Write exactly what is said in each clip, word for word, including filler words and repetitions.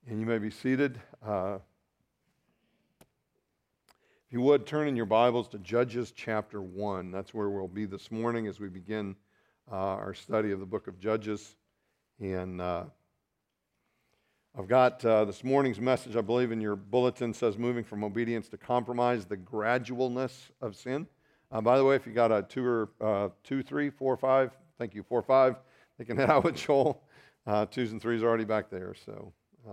And you may be seated. Uh, if you would, turn in your Bibles to Judges chapter one. That's where we'll be this morning as we begin uh, our study of the book of Judges. And uh, I've got uh, this morning's message, I believe, in your bulletin says, Moving from Obedience to Compromise, the Gradualness of Sin. Uh, by the way, if you got a two or uh, two, three, four, five, thank you, four, five, they can head out with Joel. Uh, twos and threes are already back there, so... Uh,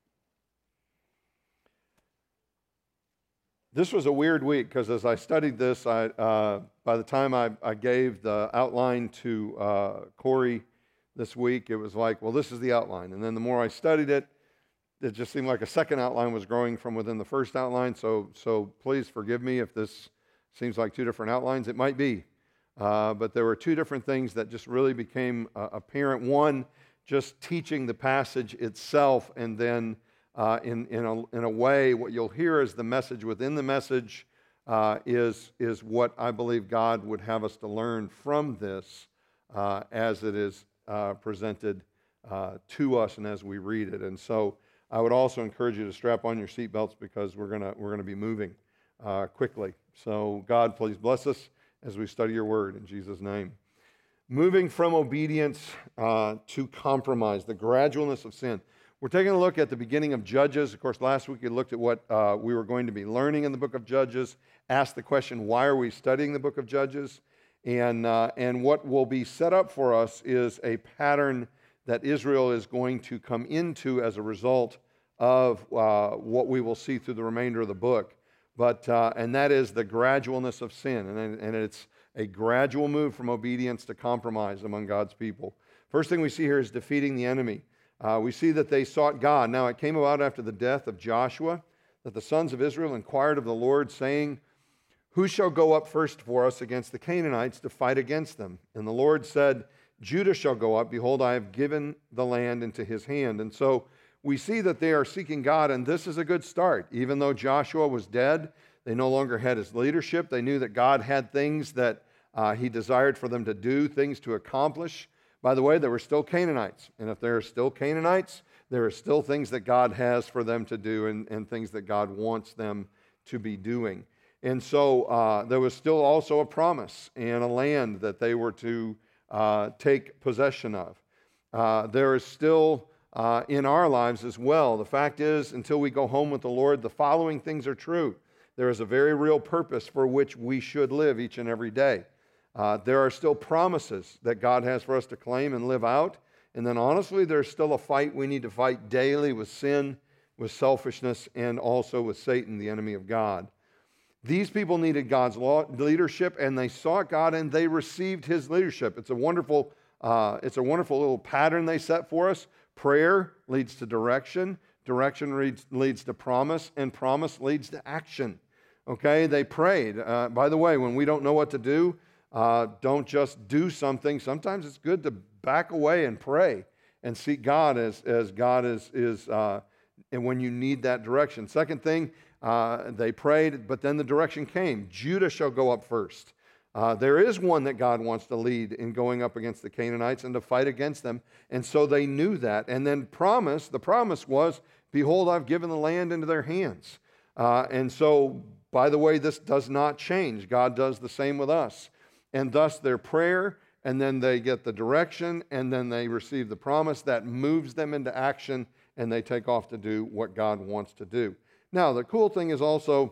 this was a weird week because as I studied this, I, uh, by the time I, I gave the outline to uh, Corey this week, it was like, well, this is the outline. And then the more I studied it, it just seemed like a second outline was growing from within the first outline. So, so please forgive me if this seems like two different outlines. It might be. Uh, but there were two different things that just really became uh, apparent. One, just teaching the passage itself, and then uh, in, in, a, in a way, what you'll hear is the message within the message uh, is, is what I believe God would have us to learn from this uh, as it is uh, presented uh, to us and as we read it. And so I would also encourage you to strap on your seatbelts because we're gonna, we're gonna be moving uh, quickly. So God, please bless us as we study your word in Jesus' name. Moving from obedience uh, to compromise, the gradualness of sin. We're taking a look at the beginning of Judges. Of course, last week we looked at what uh, we were going to be learning in the book of Judges, asked the question, why are we studying the book of Judges? And, uh, and what will be set up for us is a pattern that Israel is going to come into as a result of uh, what we will see through the remainder of the book. But, uh, and that is the gradualness of sin, and, and it's a gradual move from obedience to compromise among God's people. First thing we see here is defeating the enemy. Uh, we see that they sought God. Now it came about after the death of Joshua that the sons of Israel inquired of the Lord, saying, Who shall go up first for us against the Canaanites to fight against them? And the Lord said, Judah shall go up. Behold, I have given the land into his hand. And so we see that they are seeking God, and this is a good start. Even though Joshua was dead, they no longer had his leadership. They knew that God had things that Uh, he desired for them to do, things to accomplish. By the way, there were still Canaanites. And if there are still Canaanites, there are still things that God has for them to do and, and things that God wants them to be doing. And so uh, there was still also a promise and a land that they were to uh, take possession of. Uh, there is still uh, in our lives as well. The fact is, until we go home with the Lord, the following things are true. There is a very real purpose for which we should live each and every day. Uh, there are still promises that God has for us to claim and live out. And then honestly, there's still a fight we need to fight daily with sin, with selfishness, and also with Satan, the enemy of God. These people needed God's law, leadership, and they sought God, and they received his leadership. It's a wonderful, uh, it's a wonderful little pattern they set for us. Prayer leads to direction. Direction leads, leads to promise, and promise leads to action. Okay, they prayed. Uh, by the way, when we don't know what to do, Uh, don't just do something. Sometimes it's good to back away and pray and seek God as, as God is, is uh, and when you need that direction. Second thing, uh, they prayed, but then the direction came. Judah shall go up first. Uh, there is one that God wants to lead in going up against the Canaanites and to fight against them. And so they knew that. And then promise, the promise was, Behold, I've given the land into their hands. Uh, and so, by the way, this does not change. God does the same with us. And thus their prayer, and then they get the direction, and then they receive the promise that moves them into action, and they take off to do what God wants to do. Now, the cool thing is also,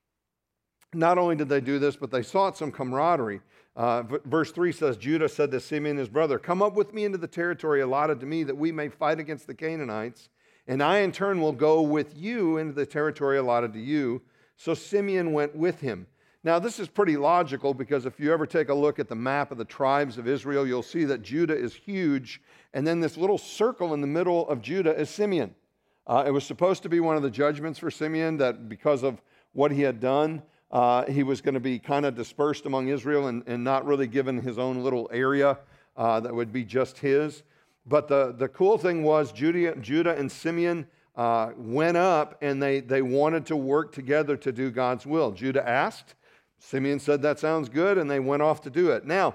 not only did they do this, but they sought some camaraderie. Uh, verse three says, Judah said to Simeon his brother, Come up with me into the territory allotted to me, that we may fight against the Canaanites, and I in turn will go with you into the territory allotted to you. So Simeon went with him. Now, this is pretty logical because if you ever take a look at the map of the tribes of Israel, you'll see that Judah is huge, and then this little circle in the middle of Judah is Simeon. Uh, it was supposed to be one of the judgments for Simeon that because of what he had done, uh, he was going to be kind of dispersed among Israel and, and not really given his own little area uh, that would be just his. But the, the cool thing was Judah, Judah and Simeon uh, went up, and they, they wanted to work together to do God's will. Judah asked. Simeon said, that sounds good, and they went off to do it. Now,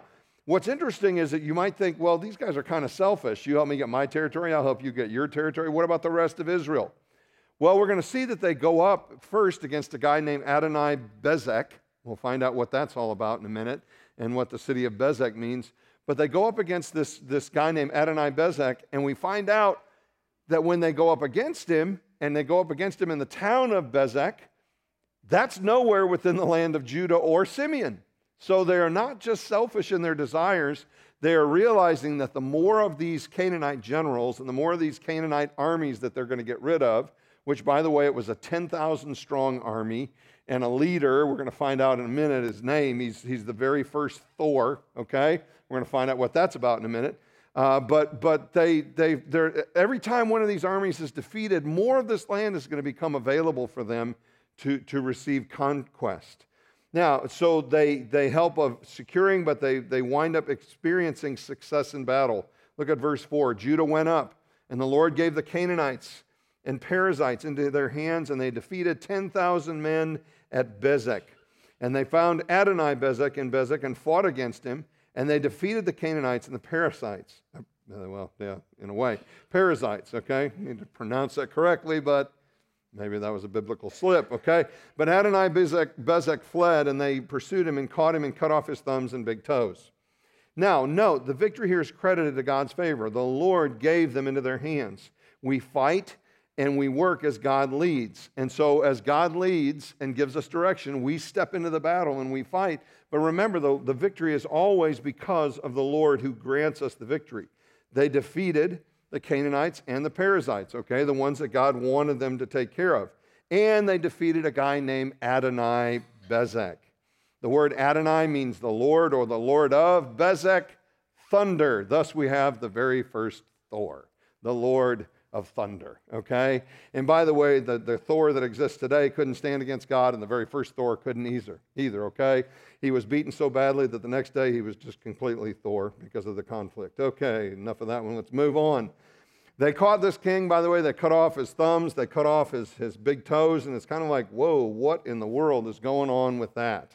What's interesting is that you might think, well, these guys are kind of selfish. You help me get my territory, I'll help you get your territory. What about the rest of Israel? Well, we're going to see that they go up first against a guy named Adoni-Bezek. We'll find out what that's all about in a minute and what the city of Bezek means. But they go up against this, this guy named Adoni-Bezek, and we find out that when they go up against him, and they go up against him in the town of Bezek, that's nowhere within the land of Judah or Simeon. So they are not just selfish in their desires, they are realizing that the more of these Canaanite generals and the more of these Canaanite armies that they're going to get rid of, which, by the way, it was a ten thousand strong army, and a leader, we're going to find out in a minute his name, he's, he's the very first Thor, okay? We're going to find out what that's about in a minute. Uh, but but they, they, they're, every time one of these armies is defeated, more of this land is going to become available for them to, to receive conquest. Now, so they, they help of securing, but they, they wind up experiencing success in battle. Look at verse four. Judah went up, and the Lord gave the Canaanites and Perizzites into their hands, and they defeated ten thousand men at Bezek. And they found Adoni-Bezek in Bezek and fought against him, and they defeated the Canaanites and the Perizzites. Uh, well, yeah, in a way. Perizzites, okay? You need to pronounce that correctly, but maybe that was a biblical slip, okay? But Adoni-Bezek Bezek fled, and they pursued him and caught him and cut off his thumbs and big toes. Now, note, the victory here is credited to God's favor. The Lord gave them into their hands. We fight and we work as God leads. And so as God leads and gives us direction, we step into the battle and we fight. But remember, the, the victory is always because of the Lord who grants us the victory. They defeated the Canaanites and the Perizzites, okay, the ones that God wanted them to take care of. And they defeated a guy named Adoni-Bezek. The word Adonai means the Lord or the Lord of. Bezek, thunder. Thus we have the very first Thor, the Lord of thunder, okay? And by the way, the, the Thor that exists today couldn't stand against God, and the very first Thor couldn't either, either, okay? He was beaten so badly that the next day he was just completely Thor because of the conflict. Okay, enough of that one. Let's move on. They caught this king, by the way. They cut off his thumbs. They cut off his, his big toes, and it's kind of like, whoa, what in the world is going on with that?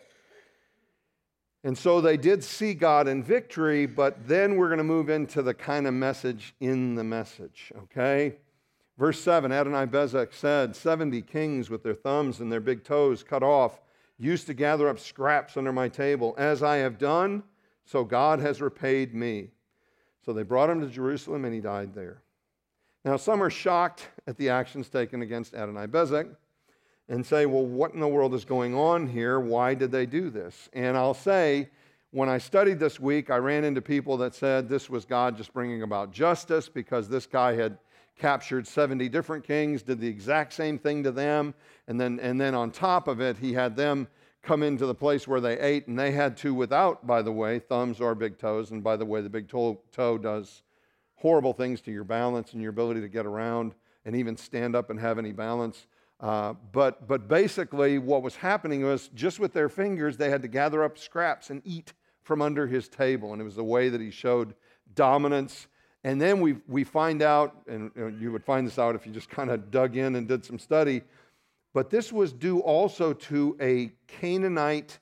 And so they did see God in victory, but then we're going to move into the kind of message in the message, okay? Verse seven, Adoni-Bezek said, seventy kings with their thumbs and their big toes cut off used to gather up scraps under my table. As I have done, so God has repaid me. So they brought him to Jerusalem, and he died there. Now, some are shocked at the actions taken against Adoni-Bezek and say, well, what in the world is going on here? Why did they do this? And I'll say, when I studied this week, I ran into people that said this was God just bringing about justice because this guy had captured seventy different kings, did the exact same thing to them, and then, and then on top of it, he had them come into the place where they ate, and they had to without, by the way, thumbs or big toes. And by the way, the big toe, toe does horrible things to your balance and your ability to get around and even stand up and have any balance. Uh, but, but basically what was happening was just with their fingers, they had to gather up scraps and eat from under his table. And it was the way that he showed dominance. And then we, we find out, and you would find this out if you just kind of dug in and did some study, but this was due also to a Canaanite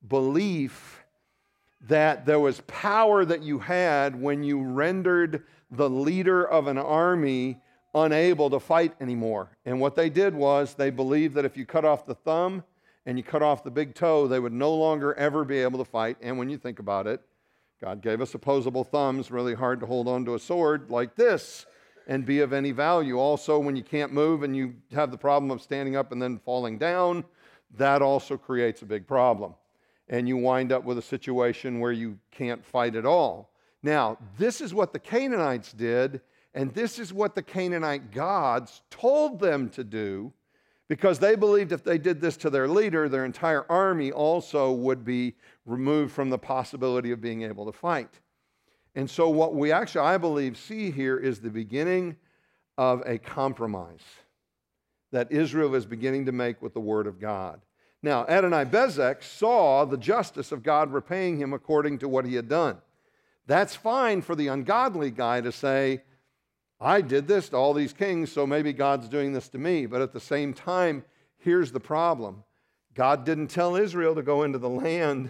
belief that there was power that you had when you rendered the leader of an army unable to fight anymore. And what they did was they believed that if you cut off the thumb and you cut off the big toe, they would no longer ever be able to fight. And when you think about it, God gave us opposable thumbs, really hard to hold on to a sword like this and be of any value. Also, when you can't move and you have the problem of standing up and then falling down, that also creates a big problem. And you wind up with a situation where you can't fight at all. Now, this is what the Canaanites did, and this is what the Canaanite gods told them to do, because they believed if they did this to their leader, their entire army also would be removed from the possibility of being able to fight. And so what we actually, I believe, see here is the beginning of a compromise that Israel is beginning to make with the Word of God. Now, Adoni-Bezek saw the justice of God repaying him according to what he had done. That's fine for the ungodly guy to say, I did this to all these kings, so maybe God's doing this to me. But at the same time, here's the problem. God didn't tell Israel to go into the land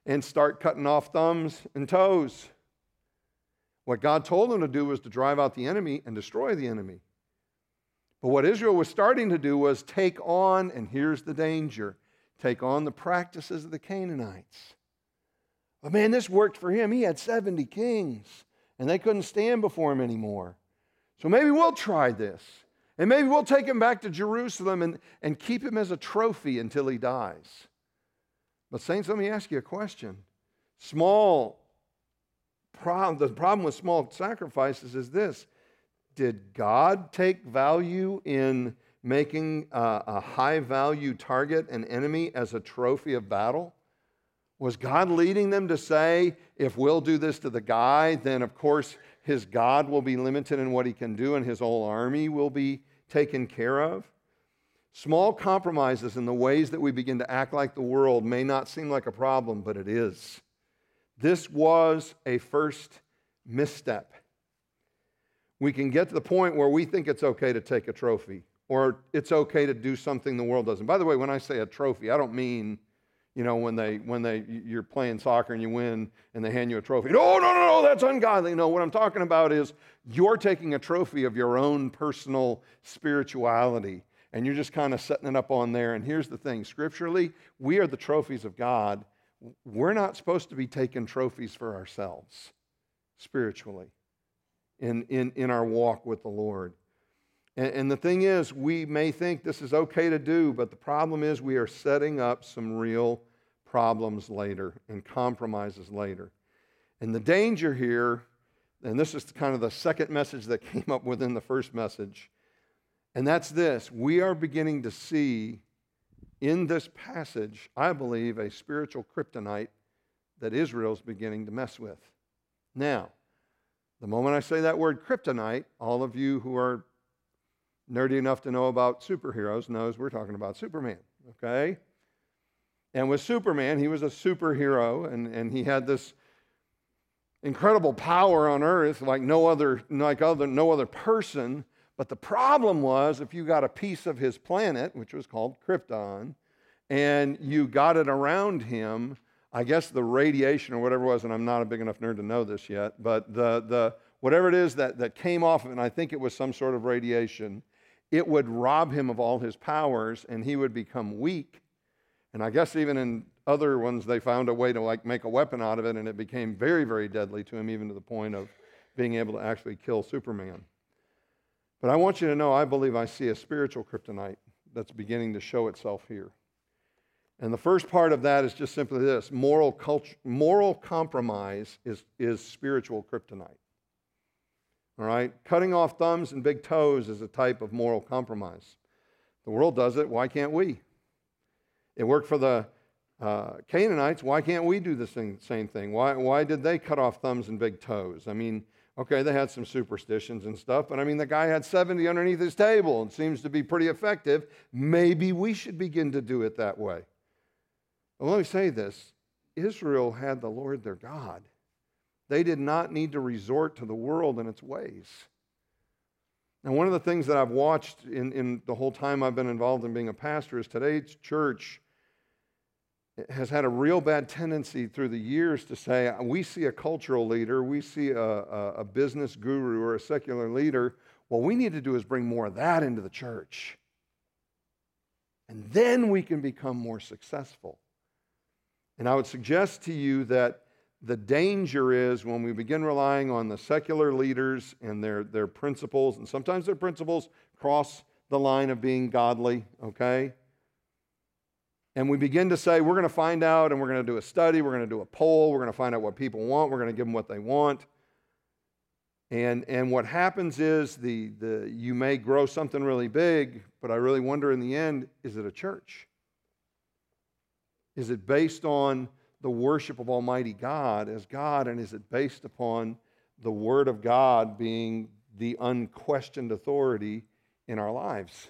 and start cutting off thumbs and toes. What God told them to do was to drive out the enemy and destroy the enemy. But what Israel was starting to do was take on, and here's the danger, take on the practices of the Canaanites. But man, this worked for him. He had seventy kings, and they couldn't stand before him anymore. So maybe we'll try this. And maybe we'll take him back to Jerusalem and, and keep him as a trophy until he dies. But saints, let me ask you a question. Small problem, the problem with small sacrifices is this. Did God take value in making a, a high-value target, an enemy, as a trophy of battle? Was God leading them to say, if we'll do this to the guy, then of course his God will be limited in what he can do and his whole army will be taken care of? Small compromises in the ways that we begin to act like the world may not seem like a problem, but it is. This was a first misstep. We can get to the point where we think it's okay to take a trophy, or it's okay to do something the world doesn't. By the way, when I say a trophy, I don't mean, you know, when they when they you're playing soccer and you win and they hand you a trophy. No, no, no, no, that's ungodly. No, what I'm talking about is you're taking a trophy of your own personal spirituality, and you're just kind of setting it up on there. And here's the thing, scripturally, we are the trophies of God. We're not supposed to be taking trophies for ourselves spiritually in, in, in our walk with the Lord. And, and the thing is, we may think this is okay to do, but the problem is we are setting up some real problems later and compromises later. And the danger here, and this is kind of the second message that came up within the first message, and that's this. We are beginning to see in this passage, I believe, a spiritual kryptonite that Israel's beginning to mess with. Now, the moment I say that word kryptonite, all of you who are nerdy enough to know about superheroes knows we're talking about Superman, okay? And with Superman, he was a superhero, and, and he had this incredible power on earth like no other, like other, no other person. But the problem was, if you got a piece of his planet, which was called Krypton, and you got it around him, I guess the radiation or whatever it was, and I'm not a big enough nerd to know this yet, but the, the whatever it is that, that came off of it, and I think it was some sort of radiation, it would rob him of all his powers, and he would become weak. And I guess even in other ones, they found a way to like make a weapon out of it, and it became very, very deadly to him, even to the point of being able to actually kill Superman. But I want you to know, I believe I see a spiritual kryptonite that's beginning to show itself here. And the first part of that is just simply this. Moral culture, moral compromise is, is spiritual kryptonite. All right? Cutting off thumbs and big toes is a type of moral compromise. The world does it. Why can't we? It worked for the uh, Canaanites. Why can't we do the same, same thing? Why, why did they cut off thumbs and big toes? I mean, okay, they had some superstitions and stuff, but I mean, the guy had seventy underneath his table and seems to be pretty effective. Maybe we should begin to do it that way. Well, let me say this. Israel had the Lord their God. They did not need to resort to the world and its ways. And one of the things that I've watched in, in the whole time I've been involved in being a pastor is today's church has had a real bad tendency through the years to say, we see a cultural leader, we see a, a, a business guru or a secular leader. What we need to do is bring more of that into the church. And then we can become more successful. And I would suggest to you that the danger is when we begin relying on the secular leaders and their, their principles, and sometimes their principles cross the line of being godly, okay? And we begin to say, we're going to find out, and we're going to do a study, we're going to do a poll, we're going to find out what people want, we're going to give them what they want. And, and what happens is the, the, you may grow something really big, but I really wonder in the end, is it a church? Is it based on the worship of Almighty God as God, and is it based upon the Word of God being the unquestioned authority in our lives?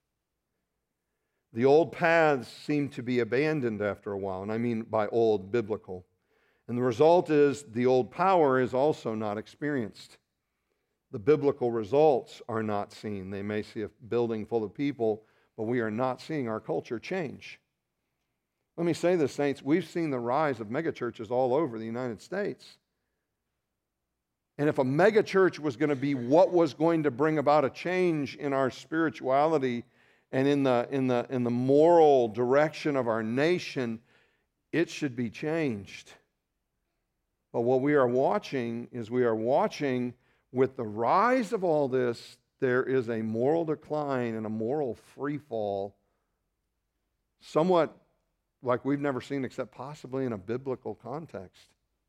The old paths seem to be abandoned after a while, and I mean by old, biblical. And the result is the old power is also not experienced. The biblical results are not seen. They may see a building full of people, but we are not seeing our culture change. Let me say this, saints. We've seen the rise of megachurches all over the United States. And if a megachurch was going to be what was going to bring about a change in our spirituality and in the, in the, in the moral direction of our nation, it should be changed. But what we are watching is we are watching with the rise of all this, there is a moral decline and a moral free fall, somewhat like we've never seen except possibly in a biblical context.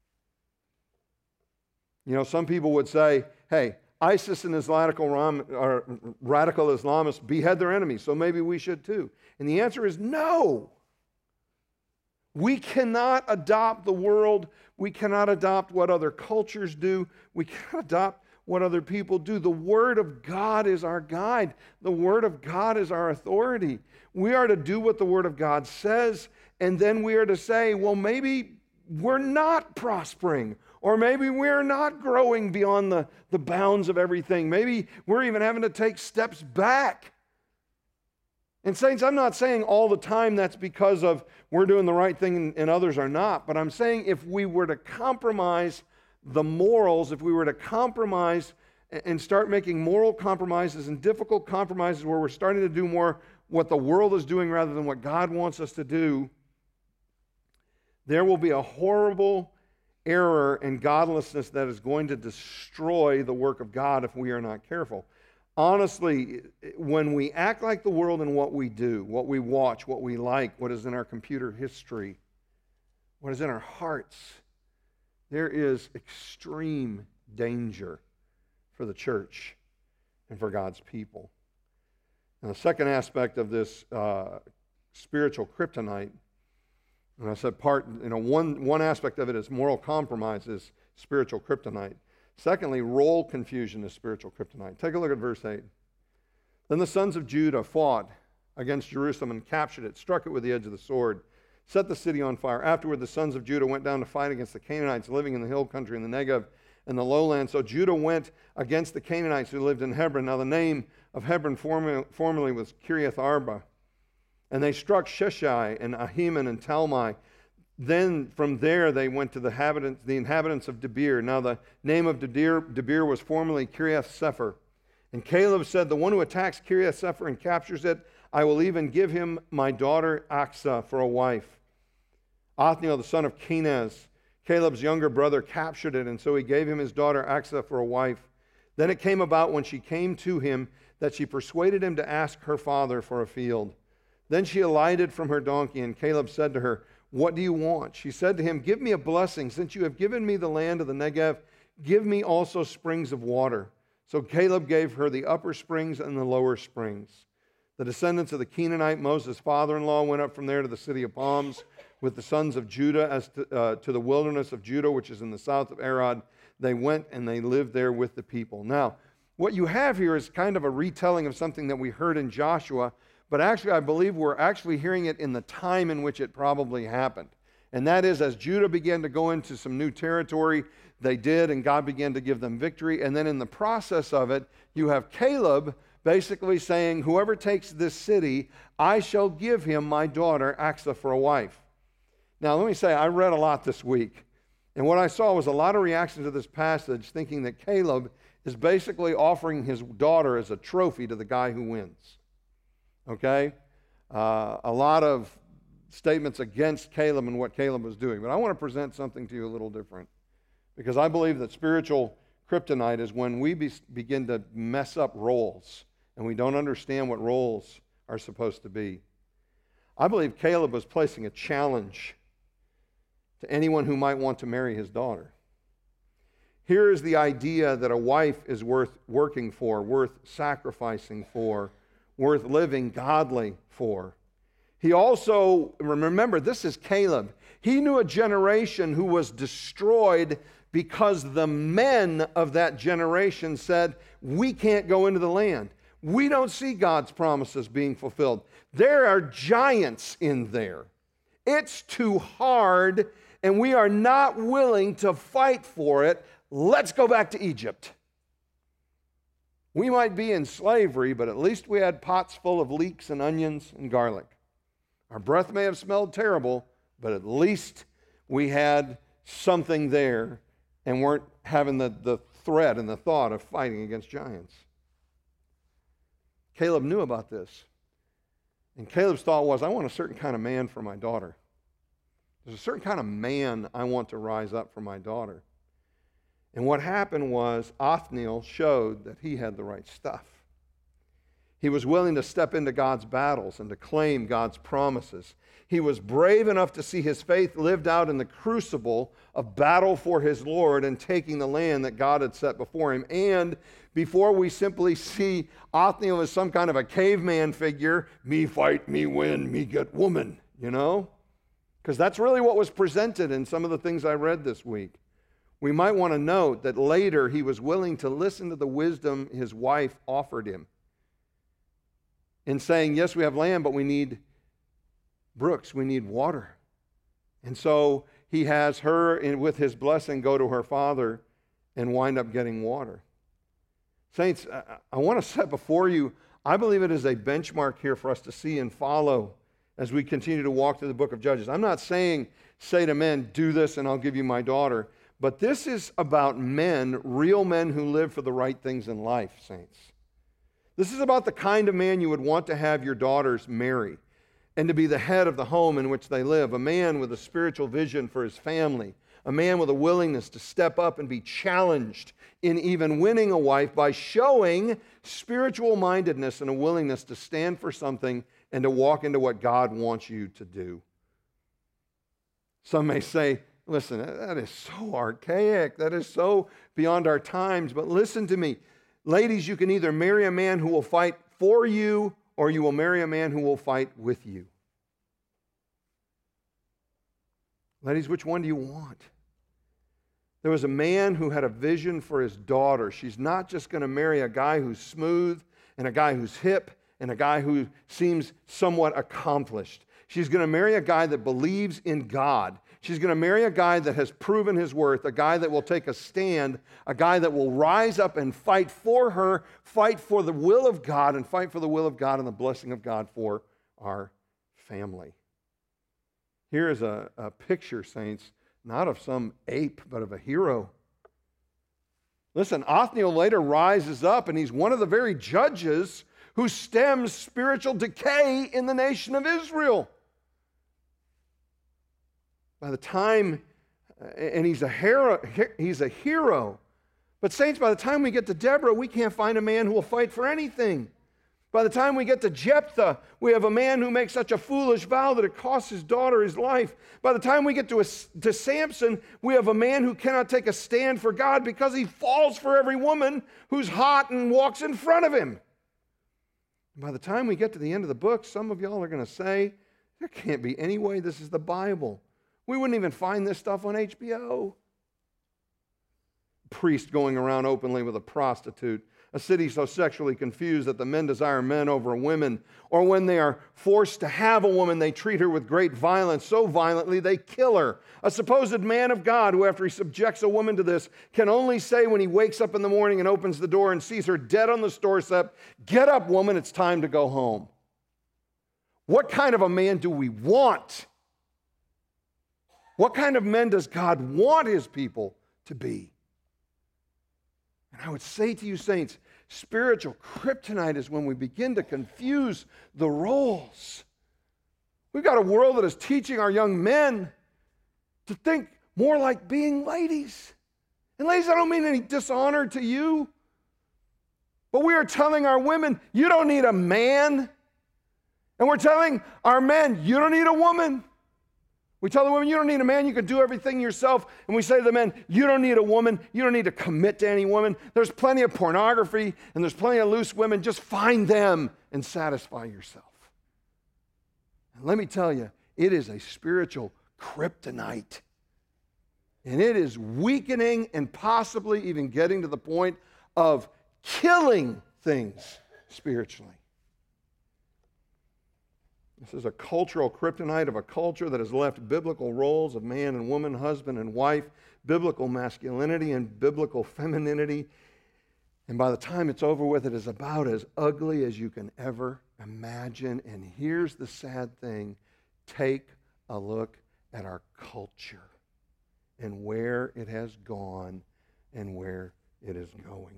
You know, some people would say, hey, ISIS and Islamical, or radical Islamists behead their enemies, so maybe we should too. And the answer is no. We cannot adopt the world. We cannot adopt what other cultures do. We cannot adopt what other people do. The Word of God is our guide. The Word of God is our authority. We are to do what the Word of God says, and then we are to say, well, maybe we're not prospering, or maybe we're not growing beyond the, the bounds of everything. Maybe we're even having to take steps back. And saints, I'm not saying all the time that's because of we're doing the right thing and others are not, but I'm saying if we were to compromise the morals, if we were to compromise and start making moral compromises and difficult compromises where we're starting to do more what the world is doing rather than what God wants us to do, there will be a horrible error and godlessness that is going to destroy the work of God if we are not careful. Honestly, when we act like the world in what we do, what we watch, what we like, what is in our computer history, what is in our hearts, there is extreme danger for the church and for God's people. And the second aspect of this uh, spiritual kryptonite, and I said part, you know, one, one aspect of it is moral compromise is spiritual kryptonite. Secondly, role confusion is spiritual kryptonite. Take a look at verse eight. Then the sons of Judah fought against Jerusalem and captured it, struck it with the edge of the sword, set the city on fire. Afterward, the sons of Judah went down to fight against the Canaanites living in the hill country, in the Negev and the lowland. So Judah went against the Canaanites who lived in Hebron. Now the name of Hebron formerly was Kiriath Arba. And they struck Sheshai and Ahiman and Talmai. Then from there they went to the inhabitants, the inhabitants of Debir. Now the name of Debir, Debir was formerly Kiriath Sepher. And Caleb said, the one who attacks Kiriath Sepher and captures it, I will even give him my daughter Achsah for a wife. Othniel, the son of Kenaz, Caleb's younger brother, captured it, and so he gave him his daughter Achsah for a wife. Then it came about when she came to him that she persuaded him to ask her father for a field. Then she alighted from her donkey, and Caleb said to her, what do you want? She said to him, give me a blessing. Since you have given me the land of the Negev, give me also springs of water. So Caleb gave her the upper springs and the lower springs. The descendants of the Canaanite, Moses' father-in-law, went up from there to the city of palms with the sons of Judah as to, uh, to the wilderness of Judah, which is in the south of Arad. They went and they lived there with the people. Now, what you have here is kind of a retelling of something that we heard in Joshua, but actually, I believe we're actually hearing it in the time in which it probably happened. And that is, as Judah began to go into some new territory, they did, and God began to give them victory. And then in the process of it, you have Caleb basically saying, whoever takes this city, I shall give him my daughter Achsah for a wife. Now, let me say, I read a lot this week. And what I saw was a lot of reactions to this passage, thinking that Caleb is basically offering his daughter as a trophy to the guy who wins. Okay? Uh, a lot of statements against Caleb and what Caleb was doing. But I want to present something to you a little different. Because I believe that spiritual kryptonite is when we be, begin to mess up roles and we don't understand what roles are supposed to be. I believe Caleb was placing a challenge to anyone who might want to marry his daughter. Here is the idea that a wife is worth working for, worth sacrificing for, worth living godly for. He also, remember, this is Caleb. He knew a generation who was destroyed because the men of that generation said, we can't go into the land. We don't see God's promises being fulfilled. There are giants in there. It's too hard, and we are not willing to fight for it. Let's go back to Egypt. We might be in slavery, but at least we had pots full of leeks and onions and garlic. Our breath may have smelled terrible, but at least we had something there and weren't having the, the threat and the thought of fighting against giants. Caleb knew about this. And Caleb's thought was, I want a certain kind of man for my daughter. There's a certain kind of man I want to rise up for my daughter. And what happened was Othniel showed that he had the right stuff. He was willing to step into God's battles and to claim God's promises. He was brave enough to see his faith lived out in the crucible of battle for his Lord and taking the land that God had set before him. And before we simply see Othniel as some kind of a caveman figure, me fight, me win, me get woman, you know? Because that's really what was presented in some of the things I read this week. We might want to note that later he was willing to listen to the wisdom his wife offered him in saying, yes, we have land, but we need brooks, we need water. And so he has her, in, with his blessing, go to her father and wind up getting water. Saints, I, I want to set before you, I believe it is a benchmark here for us to see and follow as we continue to walk through the book of Judges. I'm not saying, say to men, do this and I'll give you my daughter. But this is about men, real men who live for the right things in life, saints. This is about the kind of man you would want to have your daughters marry and to be the head of the home in which they live, a man with a spiritual vision for his family, a man with a willingness to step up and be challenged in even winning a wife by showing spiritual mindedness and a willingness to stand for something and to walk into what God wants you to do. Some may say, listen, that is so archaic. That is so beyond our times. But listen to me. Ladies, you can either marry a man who will fight for you or you will marry a man who will fight with you. Ladies, which one do you want? There was a man who had a vision for his daughter. She's not just going to marry a guy who's smooth and a guy who's hip and a guy who seems somewhat accomplished. She's going to marry a guy that believes in God. She's going to marry a guy that has proven his worth, a guy that will take a stand, a guy that will rise up and fight for her, fight for the will of God, and fight for the will of God and the blessing of God for our family. Here is a, a picture, saints, not of some ape, but of a hero. Listen, Othniel later rises up, and he's one of the very judges who stems spiritual decay in the nation of Israel. By the time, and he's a hero, he's a hero. But saints, by the time we get to Deborah, we can't find a man who will fight for anything. By the time we get to Jephthah, we have a man who makes such a foolish vow that it costs his daughter his life. By the time we get to, a, to Samson, we have a man who cannot take a stand for God because he falls for every woman who's hot and walks in front of him. By the time we get to the end of the book, some of y'all are going to say, there can't be any way this is the Bible. We wouldn't even find this stuff on H B O. Priest going around openly with a prostitute. A city so sexually confused that the men desire men over women. Or when they are forced to have a woman, they treat her with great violence, so violently they kill her. A supposed man of God who, after he subjects a woman to this, can only say when he wakes up in the morning and opens the door and sees her dead on the doorstep, "Get up, woman, it's time to go home." What kind of a man do we want? What kind of men does God want his people to be? And I would say to you, saints, spiritual kryptonite is when we begin to confuse the roles. We've got a world that is teaching our young men to think more like being ladies. And ladies, I don't mean any dishonor to you, but we are telling our women, you don't need a man. And we're telling our men, you don't need a woman. We tell the women, you don't need a man, you can do everything yourself. And we say to the men, you don't need a woman, you don't need to commit to any woman. There's plenty of pornography and there's plenty of loose women. Just find them and satisfy yourself. And let me tell you, it is a spiritual kryptonite. And it is weakening and possibly even getting to the point of killing things spiritually. This is a cultural kryptonite of a culture that has left biblical roles of man and woman, husband and wife, biblical masculinity and biblical femininity. And by the time it's over with, it is about as ugly as you can ever imagine. And here's the sad thing. Take a look at our culture and where it has gone and where it is going.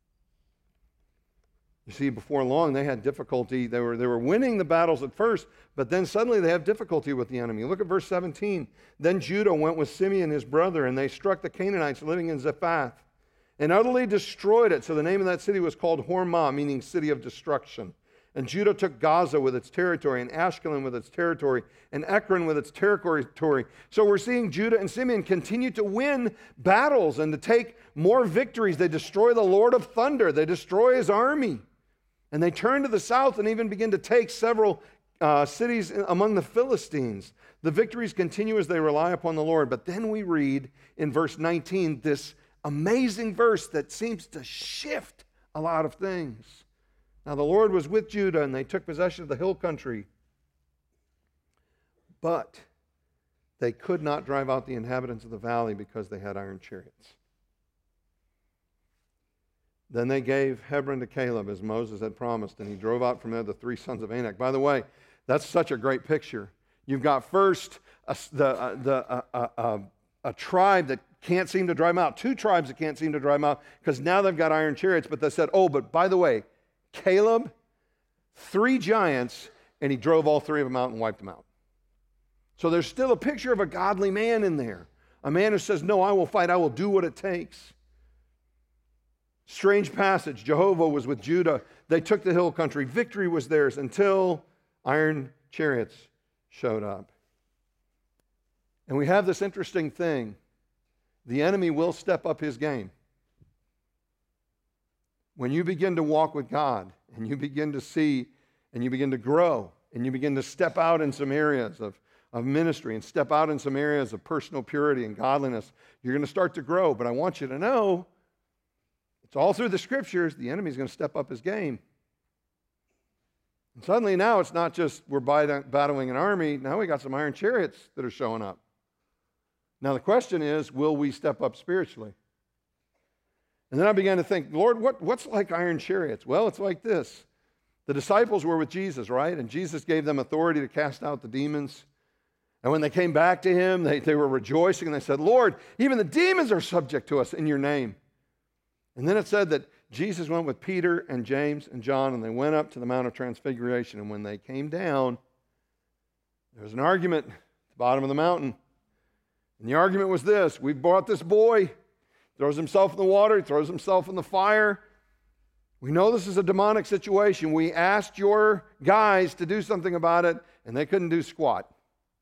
You see, before long, they had difficulty. They were, they were winning the battles at first, but then suddenly they have difficulty with the enemy. Look at verse seventeen. Then Judah went with Simeon, his brother, and they struck the Canaanites living in Zephath and utterly destroyed it. So the name of that city was called Hormah, meaning city of destruction. And Judah took Gaza with its territory, and Ashkelon with its territory, and Ekron with its territory. So we're seeing Judah and Simeon continue to win battles and to take more victories. They destroy the Lord of Thunder. They destroy his army. And they turn to the south and even begin to take several uh, cities among the Philistines. The victories continue as they rely upon the Lord. But then we read in verse nineteen this amazing verse that seems to shift a lot of things. Now the Lord was with Judah, and they took possession of the hill country. But they could not drive out the inhabitants of the valley because they had iron chariots. Then they gave Hebron to Caleb, as Moses had promised, and he drove out from there the three sons of Anak. By the way, that's such a great picture. You've got first a, the, uh, the, uh, uh, uh, a tribe that can't seem to drive them out, two tribes that can't seem to drive them out, because now they've got iron chariots, but they said, oh, but by the way, Caleb, three giants, and he drove all three of them out and wiped them out. So there's still a picture of a godly man in there, a man who says, no, I will fight, I will do what it takes. Strange passage. Jehovah was with Judah. They took the hill country. Victory was theirs until iron chariots showed up. And we have this interesting thing. The enemy will step up his game. When you begin to walk with God and you begin to see and you begin to grow and you begin to step out in some areas of, of ministry and step out in some areas of personal purity and godliness, you're going to start to grow. But I want you to know, it's all through the scriptures, the enemy's going to step up his game. And suddenly now it's not just we're battling an army, now we got some iron chariots that are showing up. Now the question is, will we step up spiritually? And then I began to think, Lord, what, what's like iron chariots? Well, it's like this. The disciples were with Jesus, right? And Jesus gave them authority to cast out the demons. And when they came back to him, they, they were rejoicing and they said, Lord, even the demons are subject to us in your name. And then it said that Jesus went with Peter and James and John, and they went up to the Mount of Transfiguration. And when they came down, there was an argument at the bottom of the mountain. And the argument was this: we've brought this boy, throws himself in the water, he throws himself in the fire. We know this is a demonic situation. We asked your guys to do something about it, and they couldn't do squat.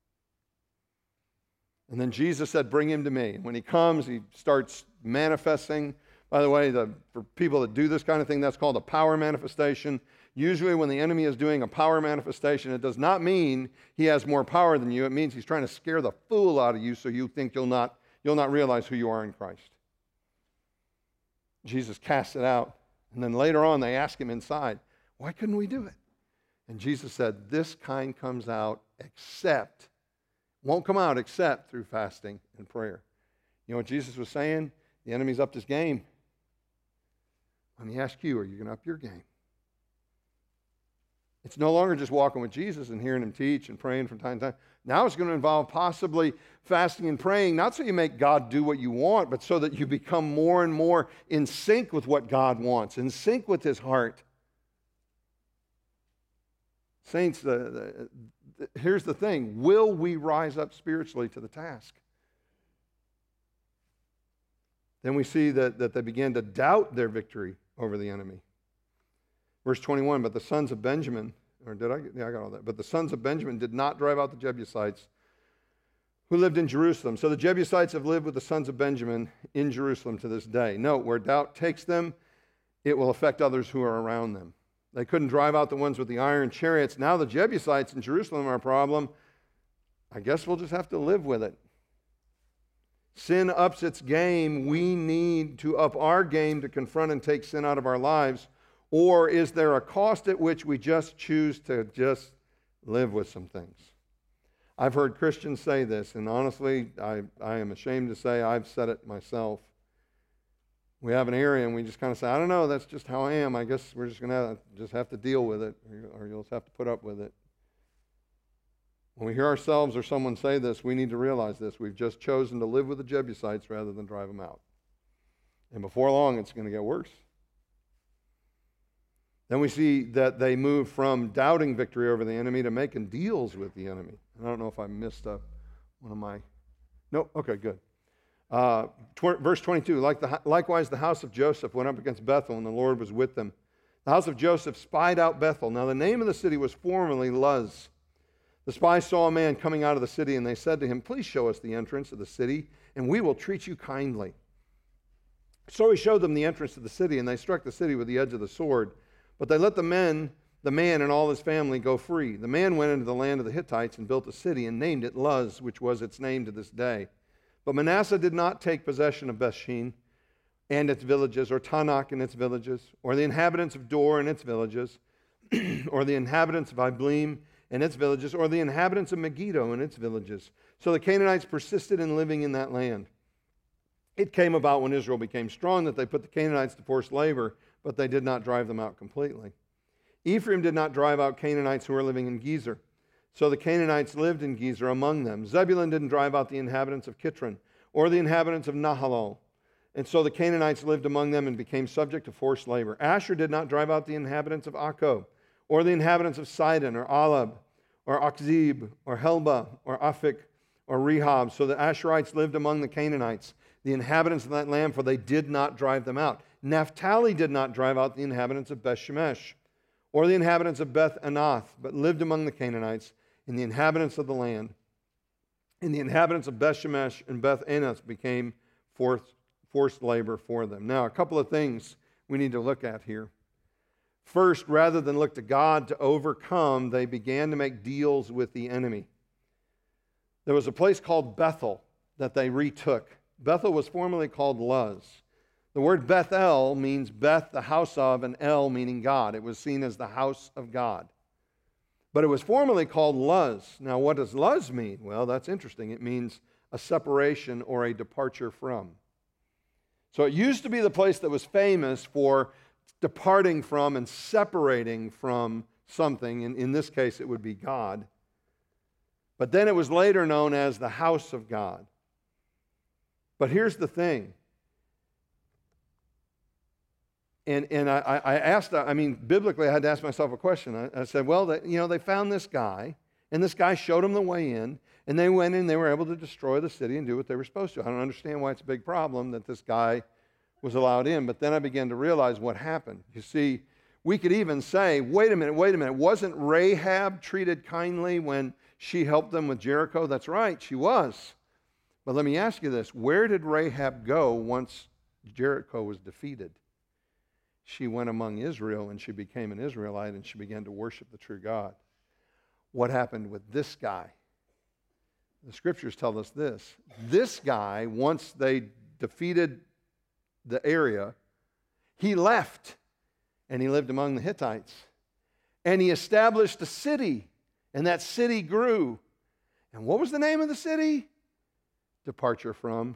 And then Jesus said, bring him to me. And when he comes, he starts manifesting. By the way, the, for people that do this kind of thing, that's called a power manifestation. Usually when the enemy is doing a power manifestation, it does not mean he has more power than you. It means he's trying to scare the fool out of you so you think you'll not, you'll not realize who you are in Christ. Jesus cast it out. And then later on, they ask him inside, why couldn't we do it? And Jesus said, this kind comes out except, won't come out except through fasting and prayer. You know what Jesus was saying? The enemy's upped his game. Let me ask you, are you going to up your game? It's no longer just walking with Jesus and hearing him teach and praying from time to time. Now it's going to involve possibly fasting and praying, not so you make God do what you want, but so that you become more and more in sync with what God wants, in sync with his heart. Saints, the, the, the, here's the thing. Will we rise up spiritually to the task? Then we see that, that they began to doubt their victory over the enemy. Verse twenty-one, but the sons of Benjamin, or did I get, yeah, I got all that. But the sons of Benjamin did not drive out the Jebusites who lived in Jerusalem. So the Jebusites have lived with the sons of Benjamin in Jerusalem to this day. Note, where doubt takes them, it will affect others who are around them. They couldn't drive out the ones with the iron chariots. Now the Jebusites in Jerusalem are a problem. I guess we'll just have to live with it. Sin ups its game. We need to up our game to confront and take sin out of our lives. Or is there a cost at which we just choose to just live with some things? I've heard Christians say this, and honestly, I, I am ashamed to say I've said it myself. We have an area and we just kind of say, I don't know, that's just how I am. I guess we're just going to just have to deal with it, or you'll just have to put up with it. When we hear ourselves or someone say this, we need to realize this. We've just chosen to live with the Jebusites rather than drive them out. And before long, it's going to get worse. Then we see that they move from doubting victory over the enemy to making deals with the enemy. I don't know if I missed up one of my... Nope, okay, good. Uh, tw- verse twenty-two, like the, likewise the house of Joseph went up against Bethel, and the Lord was with them. The house of Joseph spied out Bethel. Now the name of the city was formerly Luz. The spies saw a man coming out of the city, and they said to him, please show us the entrance of the city, and we will treat you kindly. So he showed them the entrance of the city, and they struck the city with the edge of the sword. But they let the men, the man and all his family go free. The man went into the land of the Hittites and built a city and named it Luz, which was its name to this day. But Manasseh did not take possession of Bethshean and its villages, or Tanakh and its villages, or the inhabitants of Dor and its villages, or the inhabitants of Ibleam and its villages, or the inhabitants of Megiddo and its villages. So the Canaanites persisted in living in that land. It came about when Israel became strong that they put the Canaanites to forced labor, but they did not drive them out completely. Ephraim did not drive out Canaanites who were living in Gezer. So the Canaanites lived in Gezer among them. Zebulun didn't drive out the inhabitants of Kitron or the inhabitants of Nahalol. And so the Canaanites lived among them and became subject to forced labor. Asher did not drive out the inhabitants of Akko or the inhabitants of Sidon or Alab or Akzib or Helba or Aphik or Rehob. So the Asherites lived among the Canaanites, the inhabitants of that land, for they did not drive them out. Naphtali did not drive out the inhabitants of Beth Shemesh or the inhabitants of Beth Anath, but lived among the Canaanites and the inhabitants of the land. And the inhabitants of Beth Shemesh and Beth Anath became forced, forced labor for them. Now, a couple of things we need to look at here. First, rather than look to God to overcome, they began to make deals with the enemy. There was a place called Bethel that they retook. Bethel was formerly called Luz. The word Bethel means Beth, the house of, and El, meaning God. It was seen as the house of God. But it was formerly called Luz. Now, what does Luz mean? Well, that's interesting. It means a separation or a departure from. So it used to be the place that was famous for departing from and separating from something. And in this case, it would be God. But then it was later known as the house of God. But here's the thing. And, and I, I asked, I mean, biblically, I had to ask myself a question. I, I said, well, they, you know, they found this guy, and this guy showed them the way in, and they went in, they were able to destroy the city and do what they were supposed to. I don't understand why it's a big problem that this guy was allowed in, but then I began to realize what happened. You see, we could even say, wait a minute, wait a minute, wasn't Rahab treated kindly when she helped them with Jericho? That's right, she was. But let me ask you this, where did Rahab go once Jericho was defeated? She went among Israel and she became an Israelite and she began to worship the true God. What happened with this guy? The scriptures tell us this. This guy, once they defeated the area, he left and he lived among the Hittites. And he established a city, and that city grew. And what was the name of the city? Departure from.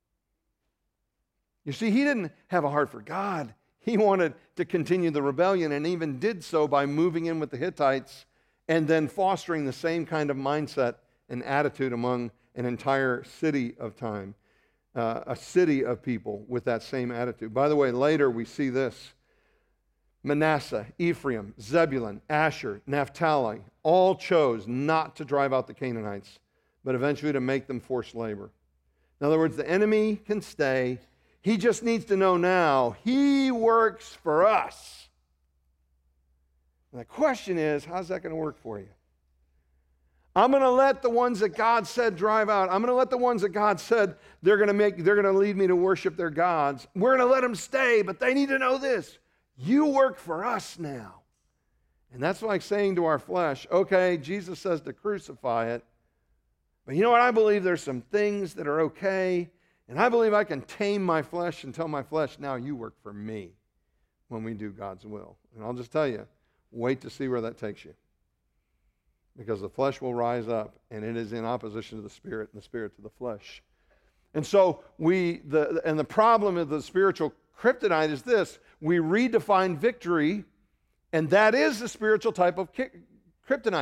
You see, he didn't have a heart for God. He wanted to continue the rebellion and even did so by moving in with the Hittites and then fostering the same kind of mindset and attitude among an entire city of time, uh, a city of people with that same attitude. By the way, later we see this. Manasseh, Ephraim, Zebulun, Asher, Naphtali all chose not to drive out the Canaanites, but eventually to make them forced labor. In other words, the enemy can stay. He just needs to know now he works for us. And the question is, how's that going to work for you? I'm going to let the ones that God said drive out. I'm going to let the ones that God said they're going to make, they're going to lead me to worship their gods. We're going to let them stay, but they need to know this. You work for us now. And that's like saying to our flesh, okay, Jesus says to crucify it, but you know what? I believe there's some things that are okay, and I believe I can tame my flesh and tell my flesh, now you work for me when we do God's will. And I'll just tell you, wait to see where that takes you. Because the flesh will rise up, and it is in opposition to the Spirit, and the Spirit to the flesh. And so we, the and the problem of the spiritual kryptonite is this: we redefine victory, and that is the spiritual type of kryptonite.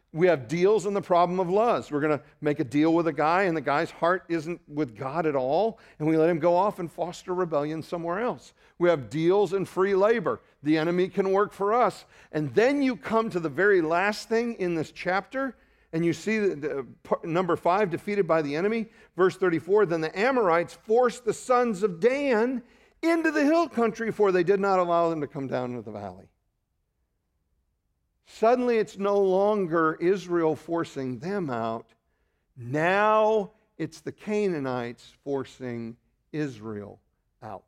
We have deals in the problem of lust. We're going to make a deal with a guy, and the guy's heart isn't with God at all, and we let him go off and foster rebellion somewhere else. We have deals in free labor. The enemy can work for us. And then you come to the very last thing in this chapter, and you see the, the, number five, defeated by the enemy. Verse thirty-four, then the Amorites forced the sons of Dan into the hill country, for they did not allow them to come down into the valley. Suddenly, it's no longer Israel forcing them out. Now, it's the Canaanites forcing Israel out.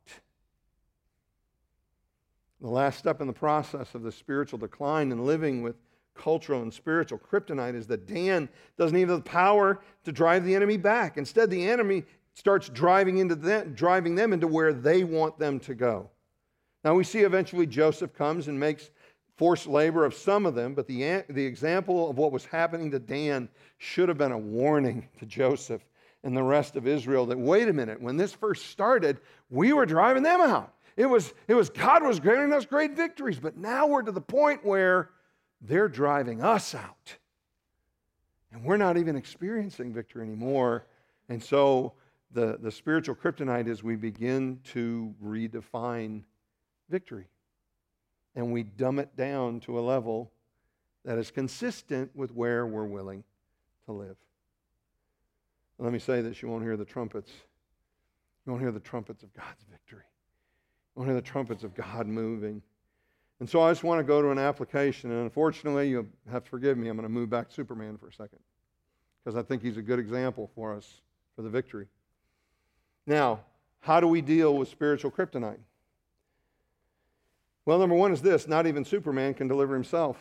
The last step in the process of the spiritual decline and living with cultural and spiritual kryptonite is that Dan doesn't even have the power to drive the enemy back. Instead, the enemy starts driving, into them, driving them into where they want them to go. Now, we see eventually Joseph comes and makes forced labor of some of them, but the, the example of what was happening to Dan should have been a warning to Joseph and the rest of Israel that, wait a minute, when this first started, we were driving them out. It was, it was God was granting us great victories, but now we're to the point where they're driving us out. And we're not even experiencing victory anymore. And so the, the spiritual kryptonite is we begin to redefine victory. And we dumb it down to a level that is consistent with where we're willing to live. Let me say this, you won't hear the trumpets. You won't hear the trumpets of God's victory. You won't hear the trumpets of God moving. And so I just want to go to an application, and unfortunately, you'll have to forgive me, I'm going to move back to Superman for a second, because I think he's a good example for us for the victory. Now, how do we deal with spiritual kryptonite? Well, number one is this, not even Superman can deliver himself.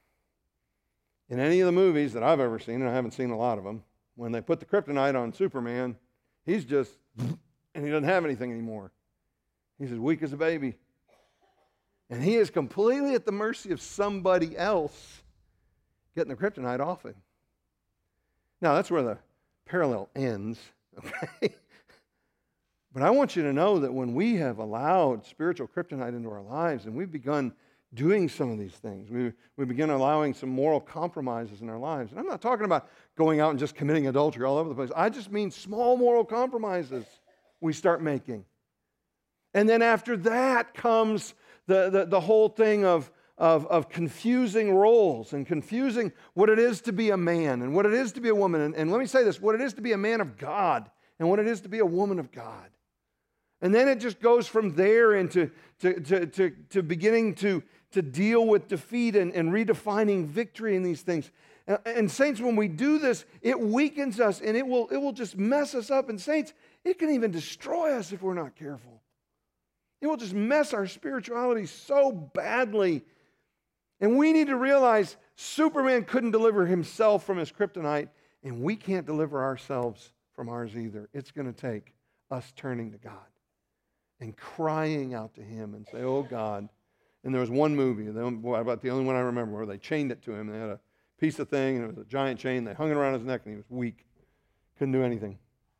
In any of the movies that I've ever seen, and I haven't seen a lot of them, when they put the kryptonite on Superman, he's just, and he doesn't have anything anymore. He's as weak as a baby. And he is completely at the mercy of somebody else getting the kryptonite off him. Now, that's where the parallel ends, okay? But I want you to know that when we have allowed spiritual kryptonite into our lives and we've begun doing some of these things, we, we begin allowing some moral compromises in our lives. And I'm not talking about going out and just committing adultery all over the place. I just mean small moral compromises we start making. And then after that comes the, the, the whole thing of, of, of confusing roles and confusing what it is to be a man and what it is to be a woman. And, and let me say this, what it is to be a man of God and what it is to be a woman of God. And then it just goes from there into to, to, to, to beginning to, to deal with defeat and, and redefining victory in these things. And, and saints, when we do this, it weakens us and it will, it will just mess us up. And saints, it can even destroy us if we're not careful. It will just mess our spirituality so badly. And we need to realize Superman couldn't deliver himself from his kryptonite, and we can't deliver ourselves from ours either. It's going to take us turning to God and crying out to him and say, oh God. And there was one movie, about the only one I remember, where they chained it to him. They had a piece of thing, and it was a giant chain. They hung it around his neck, and he was weak. Couldn't do anything.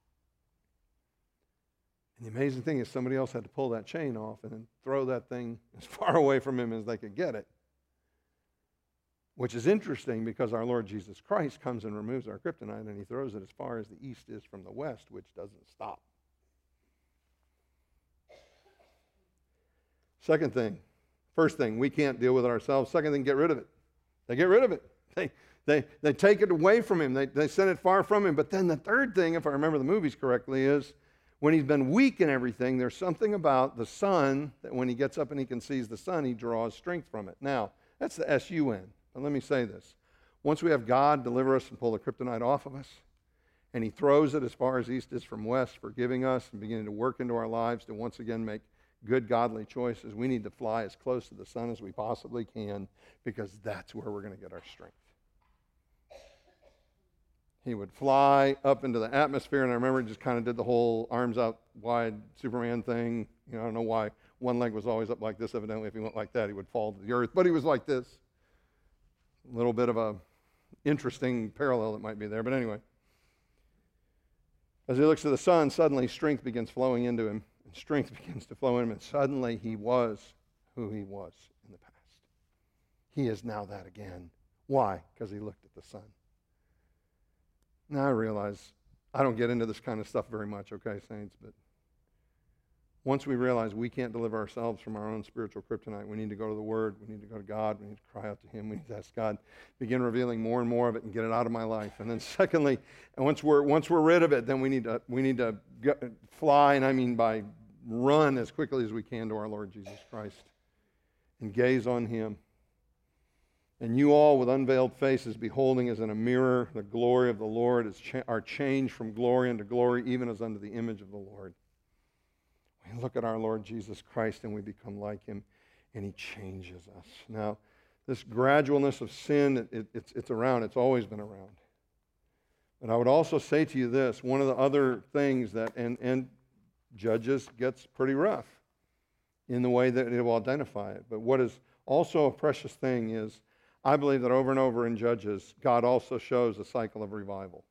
And the amazing thing is somebody else had to pull that chain off and then throw that thing as far away from him as they could get it. Which is interesting because our Lord Jesus Christ comes and removes our kryptonite, and he throws it as far as the east is from the west, which doesn't stop. Second thing, first thing, we can't deal with it ourselves. Second thing, get rid of it. They get rid of it. They, they, they take it away from him. They, they send it far from him. But then the third thing, if I remember the movies correctly, is when he's been weak and everything, there's something about the sun that when he gets up and he can see the sun, he draws strength from it. Now, that's the S U N. But let me say this. Once we have God deliver us and pull the kryptonite off of us, and he throws it as far as east is from west, forgiving us and beginning to work into our lives to once again make good godly choices, we need to fly as close to the sun as we possibly can, because that's where we're going to get our strength. He would fly up into the atmosphere, and I remember he just kind of did the whole arms out wide Superman thing. You know, I don't know why one leg was always up like this. Evidently, if he went like that, he would fall to the earth. But he was like this. A little bit of a interesting parallel that might be there. But anyway, as he looks to the sun, suddenly strength begins flowing into him. And strength begins to flow in him. And suddenly he was who he was in the past. He is now that again. Why? Because he looked at the Son. Now I realize I don't get into this kind of stuff very much, okay, saints, but once we realize we can't deliver ourselves from our own spiritual kryptonite, we need to go to the Word, we need to go to God, we need to cry out to Him, we need to ask God, begin revealing more and more of it and get it out of my life. And then secondly, and once we're once we're rid of it, then we need to we need to go, fly, and I mean by run as quickly as we can to our Lord Jesus Christ and gaze on Him. And you all with unveiled faces, beholding as in a mirror the glory of the Lord, is cha- are changed from glory unto glory, even as unto the image of the Lord. We look at our Lord Jesus Christ and we become like Him, and He changes us. Now, this gradualness of sin, it, it, it's, it's around. It's always been around. But I would also say to you this, one of the other things that, and, and Judges gets pretty rough in the way that it will identify it. But what is also a precious thing is, I believe that over and over in Judges, God also shows a cycle of revival.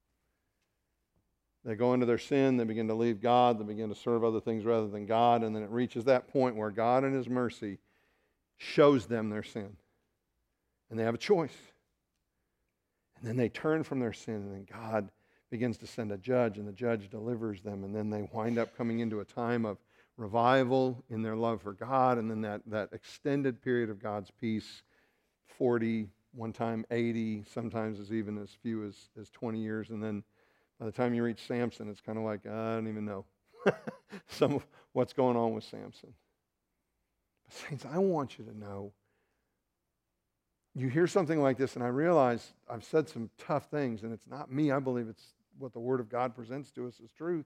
They go into their sin, they begin to leave God, they begin to serve other things rather than God, and then it reaches that point where God in His mercy shows them their sin. And they have a choice. And then they turn from their sin, and then God begins to send a judge, and the judge delivers them, and then they wind up coming into a time of revival in their love for God, and then that, that extended period of God's peace, forty, one time eighty, sometimes as even as few as, as twenty years, and then by the time you reach Samson, it's kind of like, I don't even know some of what's going on with Samson. But saints, I want you to know, you hear something like this, and I realize I've said some tough things, and it's not me. I believe it's what the Word of God presents to us as truth.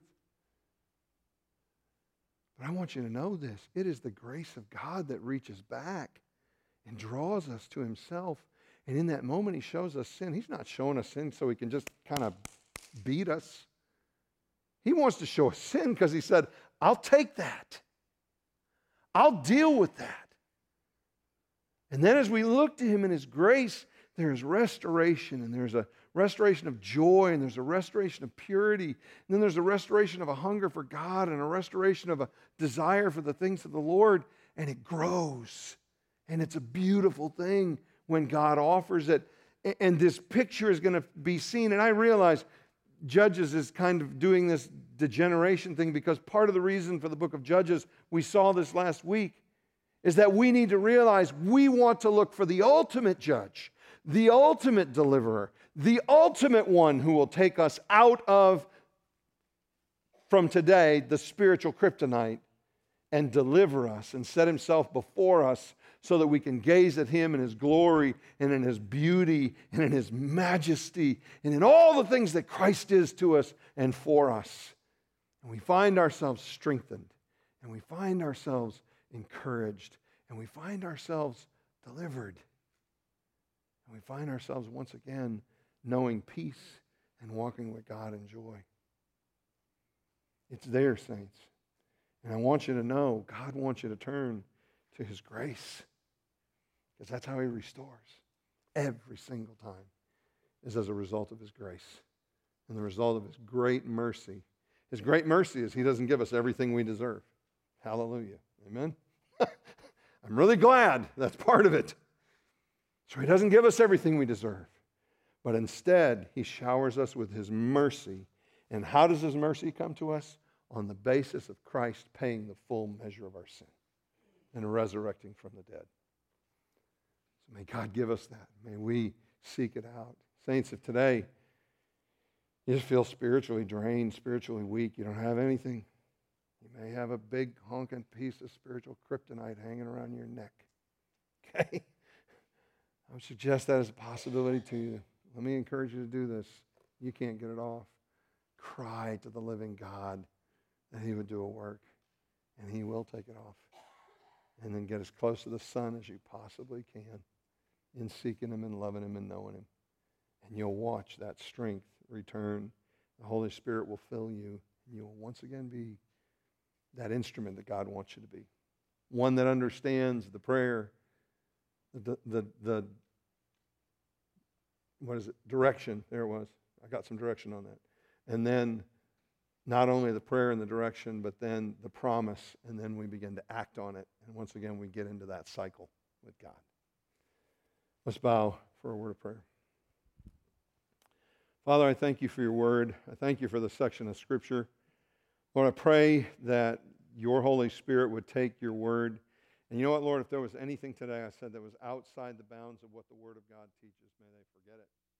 But I want you to know this. It is the grace of God that reaches back and draws us to Himself. And in that moment, He shows us sin. He's not showing us sin so He can just kind of beat us. He wants to show us sin because He said, I'll take that. I'll deal with that. And then as we look to Him in His grace, there is restoration, and there's a restoration of joy, and there's a restoration of purity, and then there's a restoration of a hunger for God, and a restoration of a desire for the things of the Lord, and it grows. And it's a beautiful thing when God offers it. And this picture is going to be seen, and I realize Judges is kind of doing this degeneration thing because part of the reason for the book of Judges, we saw this last week, is that we need to realize we want to look for the ultimate judge, the ultimate deliverer, the ultimate one who will take us out of, from today, the spiritual kryptonite and deliver us and set Himself before us so that we can gaze at Him in His glory and in His beauty and in His majesty and in all the things that Christ is to us and for us. And we find ourselves strengthened, and we find ourselves encouraged, and we find ourselves delivered. And we find ourselves once again knowing peace and walking with God in joy. It's there, saints. And I want you to know, God wants you to turn to His grace, because that's how He restores. Every single time is as a result of His grace and the result of His great mercy. His great mercy is He doesn't give us everything we deserve. Hallelujah. Amen? I'm really glad that's part of it. So He doesn't give us everything we deserve, but instead He showers us with His mercy. And how does His mercy come to us? On the basis of Christ paying the full measure of our sin and resurrecting from the dead. So may God give us that. May we seek it out. Saints, if today you just feel spiritually drained, spiritually weak, you don't have anything, you may have a big honking piece of spiritual kryptonite hanging around your neck. Okay? I would suggest that as a possibility to you. Let me encourage you to do this. You can't get it off. Cry to the living God that He would do a work, and He will take it off. And then get as close to the Son as you possibly can in seeking Him and loving Him and knowing Him. And you'll watch that strength return. The Holy Spirit will fill you, and you will once again be that instrument that God wants you to be. One that understands the prayer, the, the, the what is it, direction. There it was. I got some direction on that. And then not only the prayer and the direction, but then the promise, and then we begin to act on it. And once again, we get into that cycle with God. Let's bow for a word of prayer. Father, I thank you for your word. I thank you for the section of Scripture. Lord, I pray that your Holy Spirit would take your word. And you know what, Lord, if there was anything today I said that was outside the bounds of what the Word of God teaches, may they forget it.